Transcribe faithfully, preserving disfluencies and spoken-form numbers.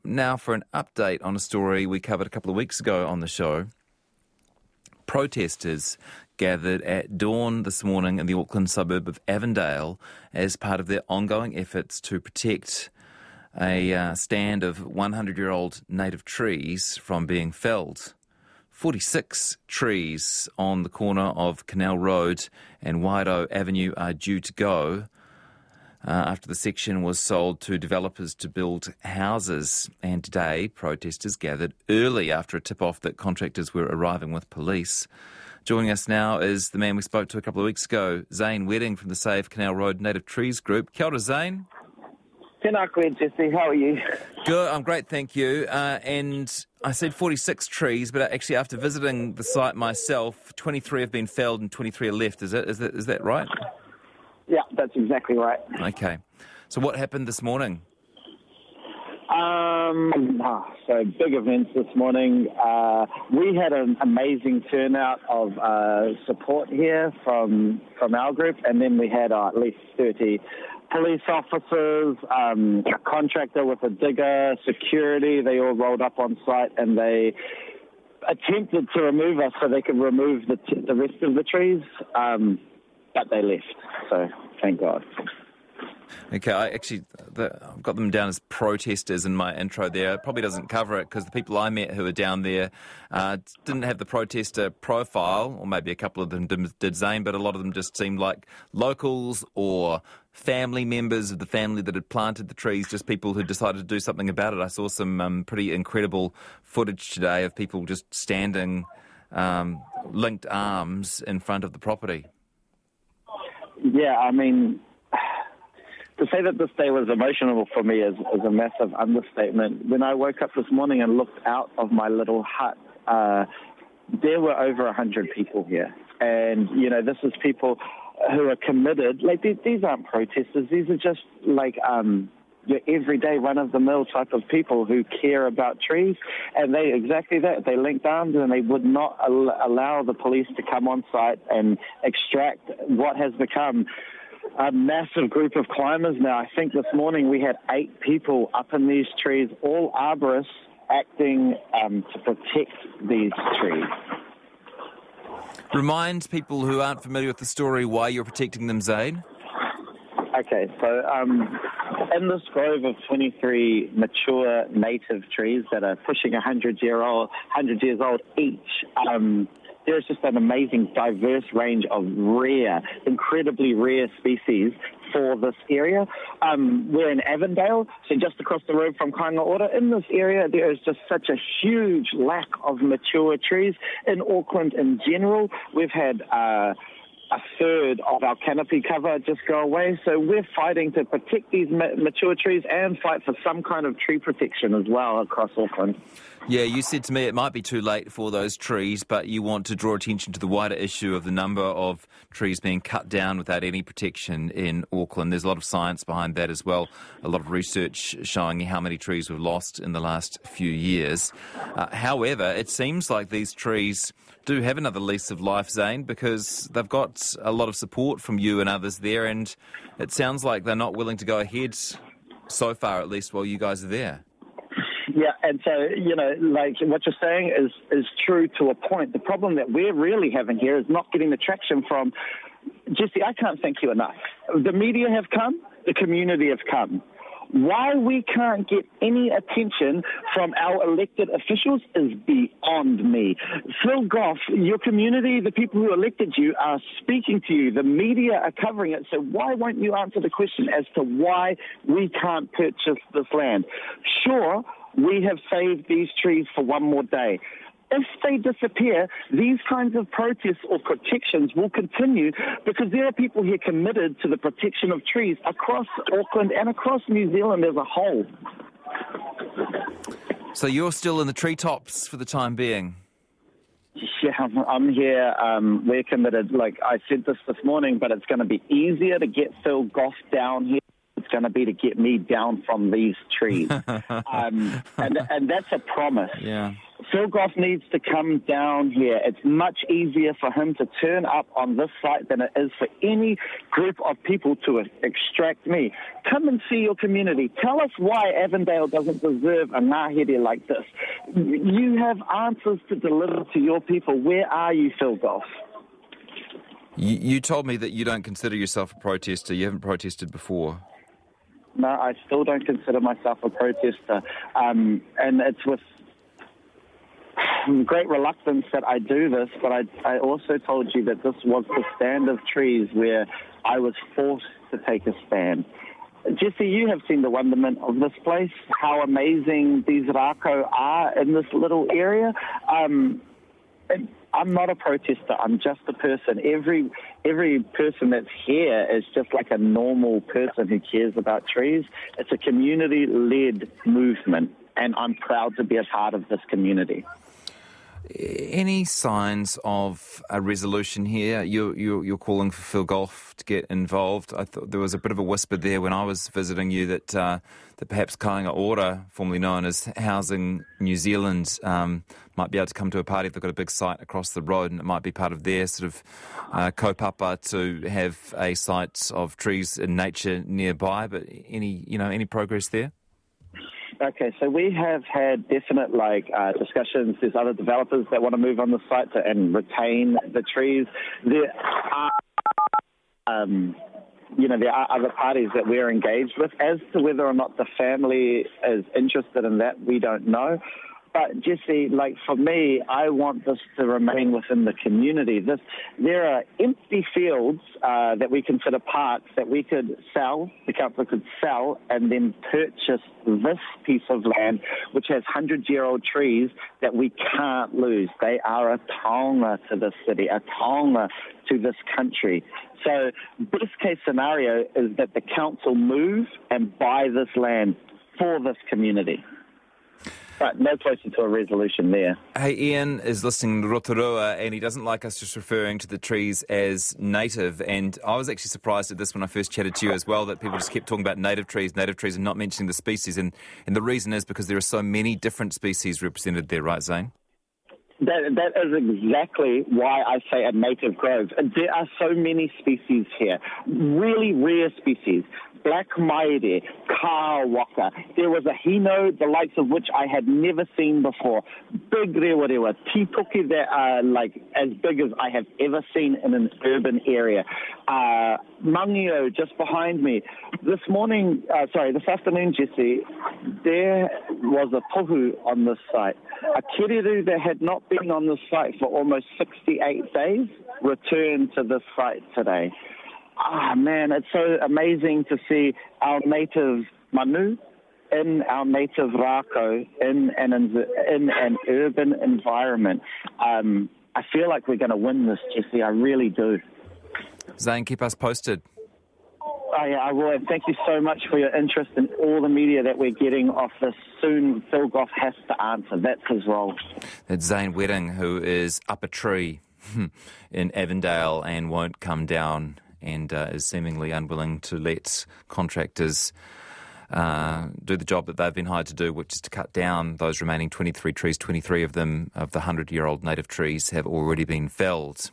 now for an update on a story we covered a couple of weeks ago on the show. Protesters gathered at dawn this morning in the Auckland suburb of Avondale as part of their ongoing efforts to protect a uh, stand of hundred-year-old native trees from being felled. forty-six trees on the corner of Canal Road and Wairoa Avenue are due to go uh, after the section was sold to developers to build houses. And today, protesters gathered early after a tip-off that contractors were arriving with police. Joining us now is the man we spoke to a couple of weeks ago, Zane Wedding from the Save Canal Road Native Trees Group. Kia ora, Zane. Tēnā koe, Jesse. How are you? Good, I'm great, thank you. Uh, and I said forty-six trees, but actually after visiting the site myself, twenty-three have been felled and twenty-three are left. Is it? Is that, is that right? Yeah, that's exactly right. Okay. So what happened this morning? Um, ah, so big events this morning. Uh, we had an amazing turnout of uh, support here from from our group, and then we had uh, at least thirty police officers, um, a contractor with a digger, security. They all rolled up on site and they attempted to remove us so they could remove the, t- the rest of the trees, um, but they left. So thank God. Okay, I actually, the, I've got them down as protesters in my intro there. It probably doesn't cover it because the people I met who were down there uh, didn't have the protester profile, or maybe a couple of them did, did Zane, but a lot of them just seemed like locals or family members of the family that had planted the trees, just people who decided to do something about it. I saw some um, pretty incredible footage today of people just standing um, linked arms in front of the property. Yeah, I mean, to say that this day was emotional for me is, is a massive understatement. When I woke up this morning and looked out of my little hut, uh, there were over one hundred people here. And, you know, this is people who are committed. Like, these, these aren't protesters. These are just, like, um, your everyday run-of-the-mill type of people who care about trees. And they, exactly that, they linked arms and they would not al- allow the police to come on site and extract what has become a massive group of climbers now. I think this morning we had eight people up in these trees, all arborists acting um, to protect these trees. Remind people who aren't familiar with the story why you're protecting them, Zane. Okay, so um, in this grove of twenty-three mature native trees that are pushing one hundred year old, one hundred years old each, um, there's just an amazing diverse range of rare, incredibly rare species for this area. Um, we're in Avondale, so just across the road from Kāinga Ora. In this area, there is just such a huge lack of mature trees. In Auckland in general, we've had uh, a third of our canopy cover just go away. So we're fighting to protect these ma- mature trees and fight for some kind of tree protection as well across Auckland. Yeah, you said to me it might be too late for those trees, but you want to draw attention to the wider issue of the number of trees being cut down without any protection in Auckland. There's a lot of science behind that as well, a lot of research showing how many trees we've lost in the last few years. Uh, however, it seems like these trees do have another lease of life, Zane, because they've got a lot of support from you and others there, and it sounds like they're not willing to go ahead so far, at least while you guys are there. Yeah, and so, you know, like what you're saying is, is true to a point. The problem that we're really having here is not getting the traction from, Jesse, I can't thank you enough. The media have come, the community have come. Why we can't get any attention from our elected officials is beyond me. Phil Goff, your community, the people who elected you are speaking to you. The media are covering it. So why won't you answer the question as to why we can't purchase this land? Sure, we have saved these trees for one more day. If they disappear, these kinds of protests or protections will continue because there are people here committed to the protection of trees across Auckland and across New Zealand as a whole. So you're still in the treetops for the time being? Yeah, I'm, I'm here. Um, we're committed. Like I said this this morning, but it's going to be easier to get Phil Goff down here. It's going to be to get me down from these trees. um, and, and that's a promise. Yeah. Phil Goff needs to come down here. It's much easier for him to turn up on this site than it is for any group of people to extract me. Come and see your community. Tell us why Avondale doesn't deserve a ngahere like this. You have answers to deliver to your people. Where are you, Phil Goff? You, you told me that you don't consider yourself a protester. You haven't protested before. No, I still don't consider myself a protester. Um, and it's with great reluctance that I do this, but I, I also told you that this was the stand of trees where I was forced to take a stand. Jesse, you have seen the wonderment of this place, how amazing these rākau are in this little area. Um, it, I'm not a protester. I'm just a person. Every every person that's here is just like a normal person who cares about trees. It's a community-led movement, and I'm proud to be a part of this community. Any signs of a resolution here? You're, you're, you're calling for Phil Goff to get involved. I thought there was a bit of a whisper there when I was visiting you that uh, that perhaps Kāinga Ora, formerly known as Housing New Zealand, um, might be able to come to a party. They've got a big site across the road, and it might be part of their sort of uh, kaupapa to have a site of trees in nature nearby. But any, you know, any progress there? Okay, so we have had definite like uh, discussions. There's other developers that want to move on the site to, and retain the trees. There are, um, you know, there are other parties that we're engaged with. As to whether or not the family is interested in that, we don't know. But Jesse, like for me, I want this to remain within the community. This, there are empty fields uh, that we consider parks that we could sell, the council could sell, and then purchase this piece of land, which has hundred-year-old trees that we can't lose. They are a taonga to this city, a taonga to this country. So best case scenario is that the council move and buy this land for this community. But no closer to a resolution there. Hey, Ian is listening to Rotorua, and he doesn't like us just referring to the trees as native. And I was actually surprised at this when I first chatted to you as well, that people just kept talking about native trees, native trees, and not mentioning the species. And, and the reason is because there are so many different species represented there, right, Zane? That, that is exactly why I say a native grove. There are so many species here, really rare species. Black maere, kāwaka. There was a hino, the likes of which I had never seen before. Big rewa rewa, tītoki that are like as big as I have ever seen in an urban area. Uh, mangio just behind me. This morning, uh, sorry, this afternoon, Jesse, there was a tohu on this site. A kiriru that had not been on this site for almost sixty-eight days returned to this site today. Ah, man, it's so amazing to see our native manu in our native rākau in an, in an urban environment. Um, I feel like we're going to win this, Jesse. I really do. Zane, keep us posted. Oh, yeah, I will. And thank you so much for your interest in all the media that we're getting off this. Soon Phil Goff has to answer. That's his role. It's Zane Wedding, who is up a tree in Avondale and won't come down, and uh, is seemingly unwilling to let contractors uh, do the job that they've been hired to do, which is to cut down those remaining twenty-three trees. twenty-three of them, of the hundred-year-old native trees, have already been felled.